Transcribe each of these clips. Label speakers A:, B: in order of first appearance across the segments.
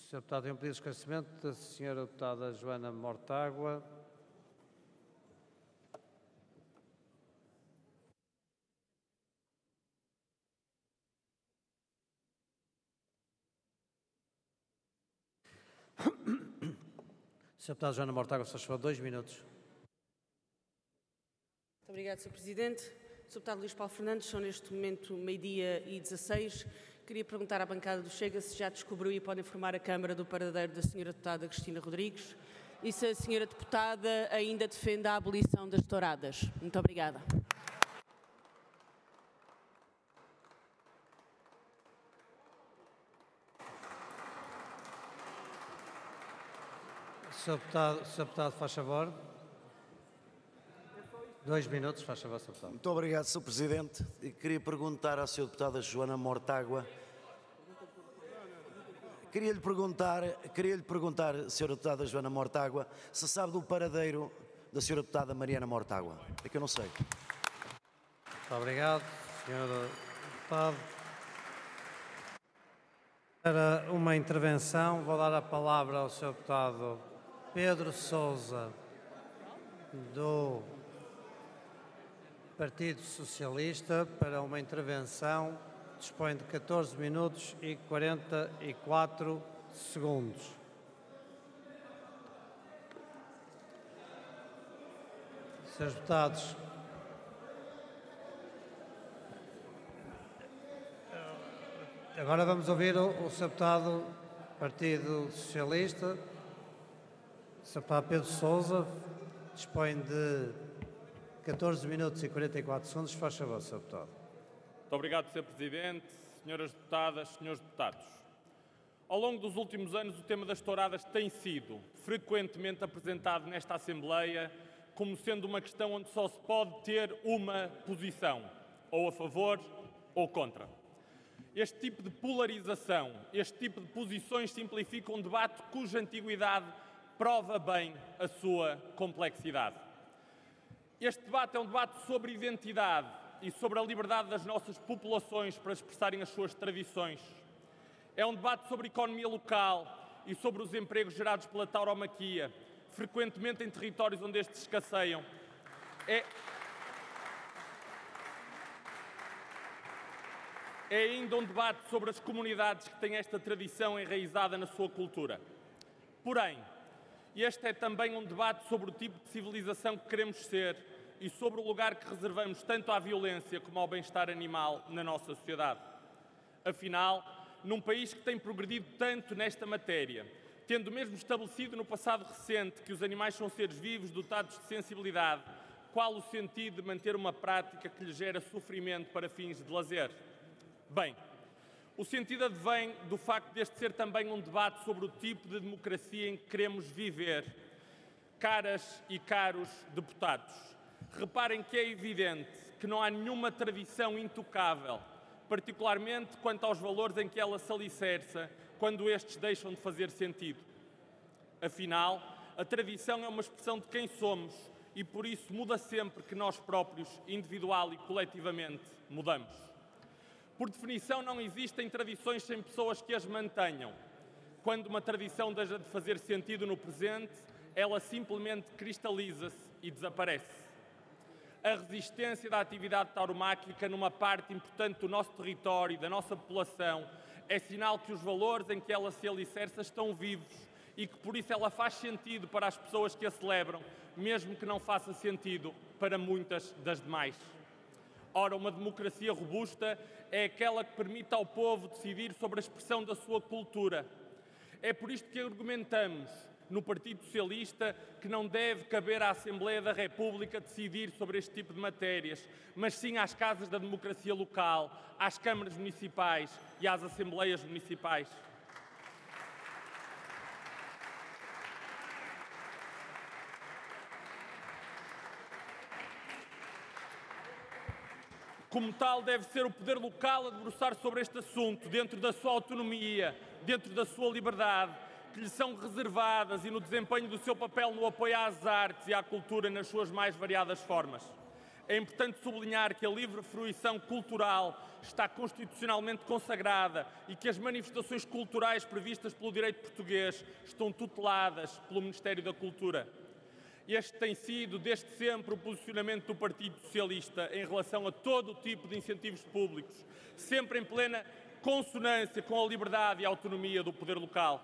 A: Sr. Deputado, tem um pedido de esclarecimento da Sra. Deputada Joana Mortágua. Sra. Deputada Joana Mortágua, se faz favor, 2 minutos.
B: Muito obrigada, Sr. Presidente. Sr. Deputado Luís Paulo Fernandes, são neste momento 12h16. Queria perguntar à bancada do Chega se já descobriu e pode informar a Câmara do paradeiro da Sra. Deputada Cristina Rodrigues e se a Sra. Deputada ainda defende a abolição das touradas. Muito obrigada.
A: Sr. Deputado, faz favor. 2 minutos, faz favor, Sr. Deputado.
C: Muito obrigado, Sr. Presidente. E queria perguntar à Sra. Deputada Joana Mortágua. Queria-lhe perguntar, Sra. Deputada Joana Mortágua, se sabe do paradeiro da Sra. Deputada Mariana Mortágua. É que eu não sei.
A: Muito obrigado, Sr. Deputado. Para uma intervenção, vou dar a palavra ao Sr. Deputado Pedro Sousa, do Partido Socialista, para uma intervenção. Dispõe de 14 minutos e 44 segundos. Senhores deputados, agora vamos ouvir o Sr. Deputado Partido Socialista, Sr. Deputado Pedro Sousa, dispõe de 14 minutos e 44 segundos. Faz favor, Sr. Deputado.
D: Muito obrigado, Sr. Presidente, senhoras deputadas, senhores deputados. Ao longo dos últimos anos, o tema das touradas tem sido frequentemente apresentado nesta Assembleia como sendo uma questão onde só se pode ter uma posição, ou a favor ou contra. Este tipo de polarização, este tipo de posições simplifica um debate cuja antiguidade prova bem a sua complexidade. Este debate é um debate sobre identidade e sobre a liberdade das nossas populações para expressarem as suas tradições. É um debate sobre economia local e sobre os empregos gerados pela tauromaquia, frequentemente em territórios onde estes escasseiam. É ainda um debate sobre as comunidades que têm esta tradição enraizada na sua cultura. Porém, este é também um debate sobre o tipo de civilização que queremos ser e sobre o lugar que reservamos tanto à violência como ao bem-estar animal na nossa sociedade. Afinal, num país que tem progredido tanto nesta matéria, tendo mesmo estabelecido no passado recente que os animais são seres vivos dotados de sensibilidade, qual o sentido de manter uma prática que lhes gera sofrimento para fins de lazer? Bem, o sentido advém do facto deste ser também um debate sobre o tipo de democracia em que queremos viver. Caras e caros deputados, reparem que é evidente que não há nenhuma tradição intocável, particularmente quanto aos valores em que ela se alicerça, quando estes deixam de fazer sentido. Afinal, a tradição é uma expressão de quem somos e por isso muda sempre que nós próprios, individual e coletivamente, mudamos. Por definição, não existem tradições sem pessoas que as mantenham. Quando uma tradição deixa de fazer sentido no presente, ela simplesmente cristaliza-se e desaparece. A resistência da atividade tauromáquica numa parte importante do nosso território e da nossa população é sinal que os valores em que ela se alicerça estão vivos e que por isso ela faz sentido para as pessoas que a celebram, mesmo que não faça sentido para muitas das demais. Ora, uma democracia robusta é aquela que permite ao povo decidir sobre a expressão da sua cultura. É por isto que argumentamos no Partido Socialista que não deve caber à Assembleia da República decidir sobre este tipo de matérias, mas sim às casas da democracia local, às câmaras municipais e às assembleias municipais. Como tal, deve ser o poder local a debruçar sobre este assunto, dentro da sua autonomia, dentro da sua liberdade, que lhe são reservadas e no desempenho do seu papel no apoio às artes e à cultura nas suas mais variadas formas. É importante sublinhar que a livre fruição cultural está constitucionalmente consagrada e que as manifestações culturais previstas pelo direito português estão tuteladas pelo Ministério da Cultura. Este tem sido, desde sempre, o posicionamento do Partido Socialista em relação a todo o tipo de incentivos públicos, sempre em plena consonância com a liberdade e a autonomia do poder local.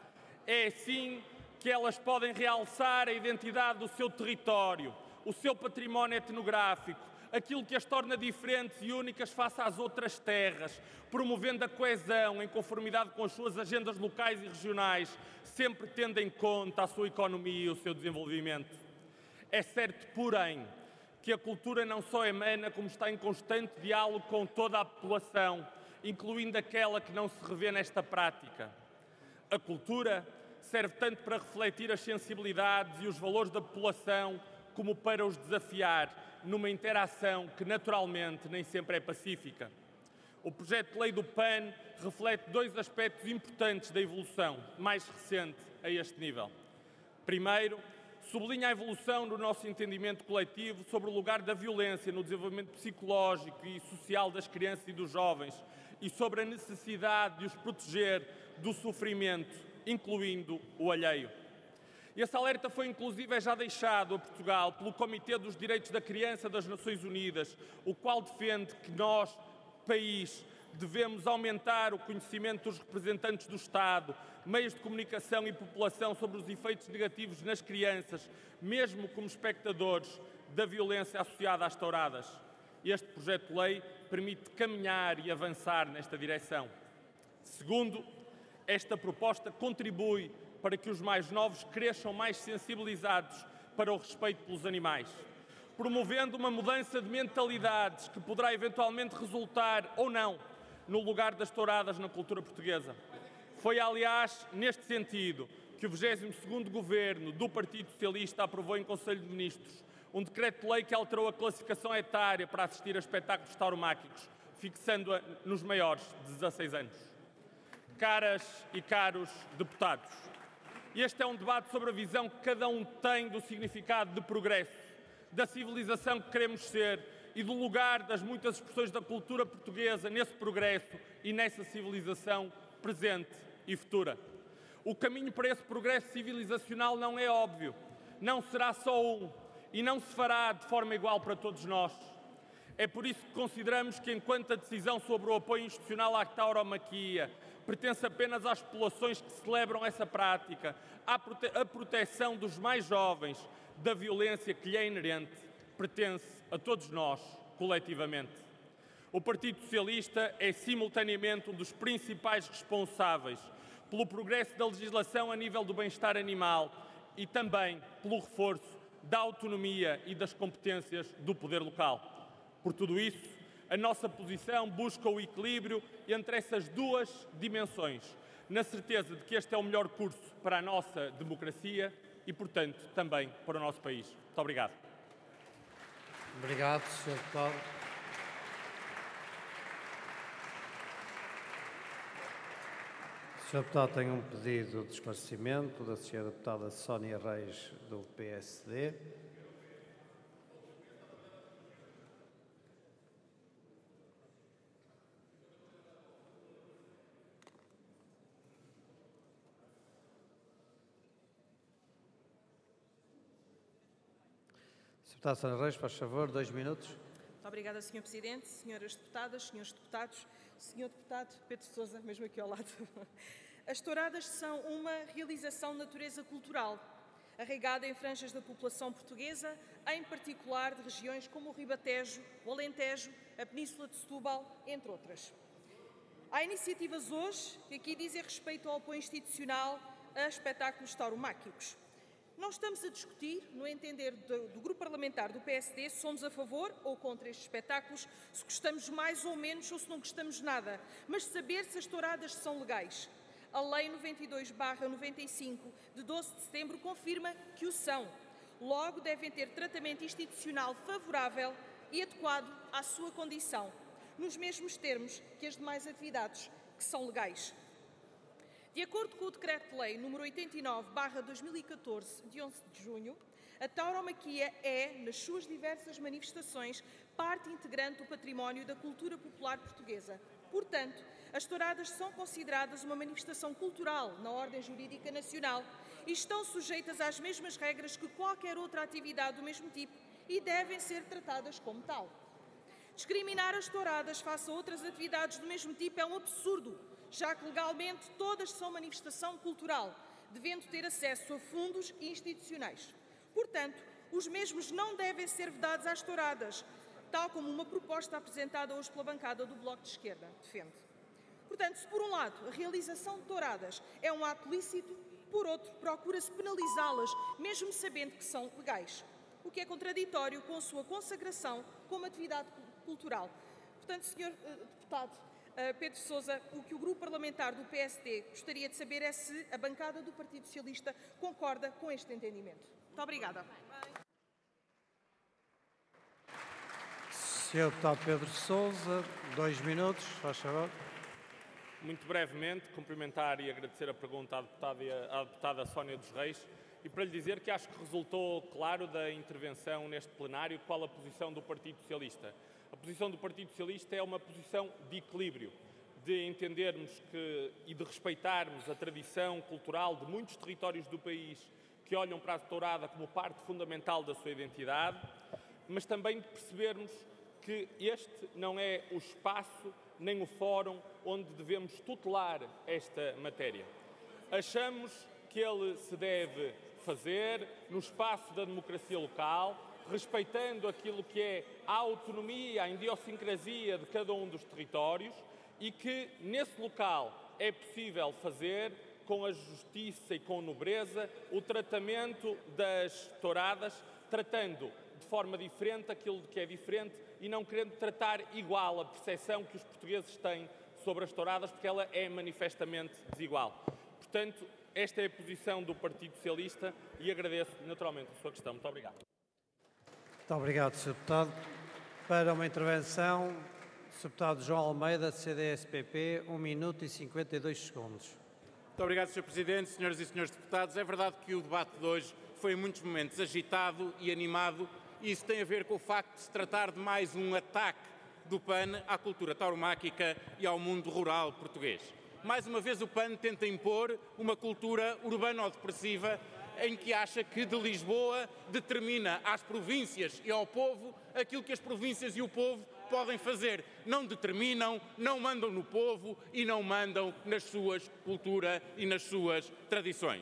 D: É assim que elas podem realçar a identidade do seu território, o seu património etnográfico, aquilo que as torna diferentes e únicas face às outras terras, promovendo a coesão em conformidade com as suas agendas locais e regionais, sempre tendo em conta a sua economia e o seu desenvolvimento. É certo, porém, que a cultura não só emana, como está em constante diálogo com toda a população, incluindo aquela que não se revê nesta prática. A cultura serve tanto para refletir as sensibilidades e os valores da população, como para os desafiar numa interação que, naturalmente, nem sempre é pacífica. O projeto de lei do PAN reflete dois aspectos importantes da evolução mais recente a este nível. Primeiro, sublinha a evolução do nosso entendimento coletivo sobre o lugar da violência no desenvolvimento psicológico e social das crianças e dos jovens e sobre a necessidade de os proteger do sofrimento, incluindo o alheio. Esse alerta foi inclusive já deixado a Portugal pelo Comitê dos Direitos da Criança das Nações Unidas, o qual defende que nós, país, devemos aumentar o conhecimento dos representantes do Estado, meios de comunicação e população sobre os efeitos negativos nas crianças, mesmo como espectadores da violência associada às touradas. Este projeto de lei permite caminhar e avançar nesta direção. Segundo, esta proposta contribui para que os mais novos cresçam mais sensibilizados para o respeito pelos animais, promovendo uma mudança de mentalidades que poderá eventualmente resultar, ou não, no lugar das touradas na cultura portuguesa. Foi, aliás, neste sentido que o 22º Governo do Partido Socialista aprovou em Conselho de Ministros um decreto-lei que alterou a classificação etária para assistir a espetáculos tauromáquicos, fixando-a nos maiores de 16 anos. Caras e caros deputados, este é um debate sobre a visão que cada um tem do significado de progresso, da civilização que queremos ser e do lugar das muitas expressões da cultura portuguesa nesse progresso e nessa civilização presente e futura. O caminho para esse progresso civilizacional não é óbvio, não será só um e não se fará de forma igual para todos nós. É por isso que consideramos que, enquanto a decisão sobre o apoio institucional à tauromaquia pertence apenas às populações que celebram essa prática, a proteção dos mais jovens da violência que lhe é inerente pertence a todos nós, coletivamente. O Partido Socialista é simultaneamente um dos principais responsáveis pelo progresso da legislação a nível do bem-estar animal e também pelo reforço da autonomia e das competências do poder local. Por tudo isso, a nossa posição busca o equilíbrio entre essas duas dimensões, na certeza de que este é o melhor curso para a nossa democracia e, portanto, também para o nosso país. Muito obrigado.
A: Obrigado, Sr. Deputado. O Sr. Deputado tem um pedido de esclarecimento da Sra. Deputada Sónia Reis, do PSD. Deputada Sónia Reis, faz favor, 2 minutos.
E: Muito obrigada, Sr. Presidente, senhoras deputadas, senhores deputados, Sr. Deputado Pedro Sousa, mesmo aqui ao lado. As touradas são uma realização de natureza cultural, arraigada em franjas da população portuguesa, em particular de regiões como o Ribatejo, o Alentejo, a Península de Setúbal, entre outras. Há iniciativas hoje que aqui dizem respeito ao apoio institucional a espetáculos tauromáquicos. Não estamos a discutir, no entender do Grupo Parlamentar do PSD, se somos a favor ou contra estes espetáculos, se gostamos mais ou menos ou se não gostamos nada, mas saber se as touradas são legais. A Lei 92/95, de 12 de setembro, confirma que o são. Logo, devem ter tratamento institucional favorável e adequado à sua condição, nos mesmos termos que as demais atividades que são legais. De acordo com o Decreto-Lei nº 89/2014, de 11 de junho, A tauromaquia é, nas suas diversas manifestações, parte integrante do património da cultura popular portuguesa. Portanto, as touradas são consideradas uma manifestação cultural na ordem jurídica nacional e estão sujeitas às mesmas regras que qualquer outra atividade do mesmo tipo e devem ser tratadas como tal. Discriminar as touradas face a outras atividades do mesmo tipo é um absurdo, já que legalmente todas são manifestação cultural, devendo ter acesso a fundos institucionais. Portanto, os mesmos não devem ser vedados às touradas, tal como uma proposta apresentada hoje pela bancada do Bloco de Esquerda defende. Portanto, se por um lado a realização de touradas é um ato lícito, por outro procura-se penalizá-las, mesmo sabendo que são legais, o que é contraditório com a sua consagração como atividade cultural. Portanto, Sr. Deputado Pedro Sousa, o que o Grupo Parlamentar do PSD gostaria de saber é se a bancada do Partido Socialista concorda com este entendimento. Muito obrigada.
A: Sr. Deputado Pedro Sousa, 2 minutos, faz favor.
D: Muito brevemente, cumprimentar e agradecer a pergunta à deputada Sónia dos Reis e para lhe dizer que acho que resultou claro da intervenção neste plenário qual a posição do Partido Socialista. A posição do Partido Socialista é uma posição de equilíbrio, de entendermos e de respeitarmos a tradição cultural de muitos territórios do país que olham para a tourada como parte fundamental da sua identidade, mas também de percebermos que este não é o espaço nem o fórum onde devemos tutelar esta matéria. Achamos que ele se deve fazer no espaço da democracia local, respeitando aquilo que é a autonomia, a idiosincrasia de cada um dos territórios e que, nesse local, é possível fazer, com a justiça e com a nobreza, o tratamento das touradas, tratando de forma diferente aquilo que é diferente e não querendo tratar igual a percepção que os portugueses têm sobre as touradas, porque ela é manifestamente desigual. Portanto, esta é a posição do Partido Socialista e agradeço naturalmente a sua questão. Muito obrigado.
A: Muito obrigado, Sr. Deputado. Para uma intervenção, o Sr. Deputado João Almeida, CDS-PP, 1 minuto e 52 segundos.
F: Muito obrigado, Sr. Presidente, senhoras e senhores deputados. É verdade que o debate de hoje foi em muitos momentos agitado e animado e isso tem a ver com o facto de se tratar de mais um ataque do PAN à cultura tauromáquica e ao mundo rural português. Mais uma vez o PAN tenta impor uma cultura urbano-depressiva em que acha que de Lisboa determina às províncias e ao povo aquilo que as províncias e o povo podem fazer. Não determinam, não mandam no povo e não mandam nas suas culturas e nas suas tradições.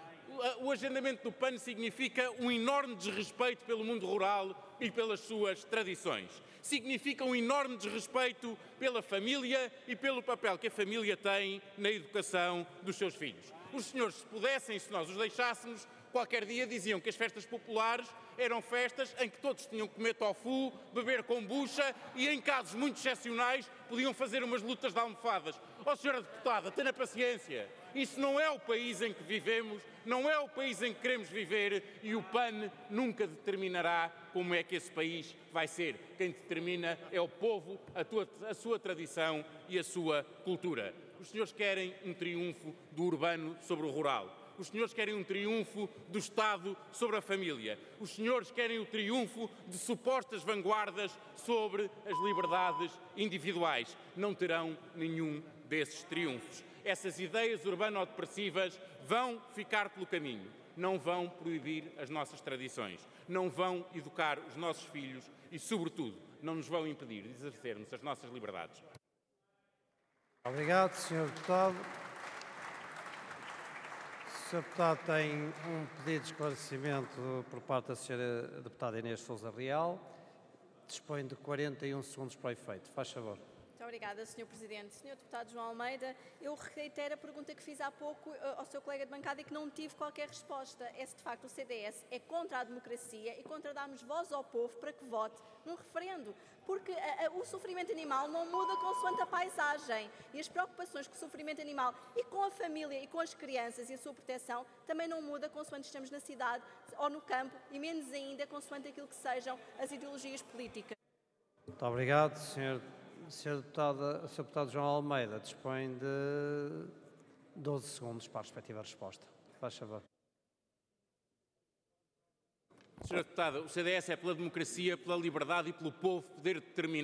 F: O agendamento do PAN significa um enorme desrespeito pelo mundo rural e pelas suas tradições. Significa um enorme desrespeito pela família e pelo papel que a família tem na educação dos seus filhos. Os senhores, se pudessem, se nós os deixássemos, qualquer dia diziam que as festas populares eram festas em que todos tinham que comer tofu, beber kombucha e, em casos muito excepcionais, podiam fazer umas lutas de almofadas. Ó, senhora deputada, tenha paciência. Isso não é o país em que vivemos, não é o país em que queremos viver e o PAN nunca determinará como é que esse país vai ser. Quem determina é o povo, a sua tradição e a sua cultura. Os senhores querem um triunfo do urbano sobre o rural. Os senhores querem um triunfo do Estado sobre a família. Os senhores querem o triunfo de supostas vanguardas sobre as liberdades individuais. Não terão nenhum desses triunfos. Essas ideias urbano-depressivas vão ficar pelo caminho. Não vão proibir as nossas tradições. Não vão educar os nossos filhos e, sobretudo, não nos vão impedir de exercermos as nossas liberdades.
A: Obrigado, Sr. Deputado. O Sr. Deputado tem um pedido de esclarecimento por parte da Sra. Deputada Inês Sousa Real. Dispõe de 41 segundos para o efeito. Faz favor.
G: Muito obrigada, Sr. Presidente. Sr. Deputado João Almeida, eu reitero a pergunta que fiz há pouco ao seu colega de bancada e que não tive qualquer resposta. É se, de facto, o CDS é contra a democracia e contra darmos voz ao povo para que vote num referendo. Porque o sofrimento animal não muda consoante a paisagem. E as preocupações com o sofrimento animal e com a família e com as crianças e a sua proteção também não muda consoante estamos na cidade ou no campo e menos ainda consoante aquilo que sejam as ideologias políticas.
A: Muito obrigado, Sr. Deputado João Almeida. Dispõe de 12 segundos para a respectiva resposta. Faz favor.
F: Senhora Deputada, o CDS é pela democracia, pela liberdade e pelo povo poder determinar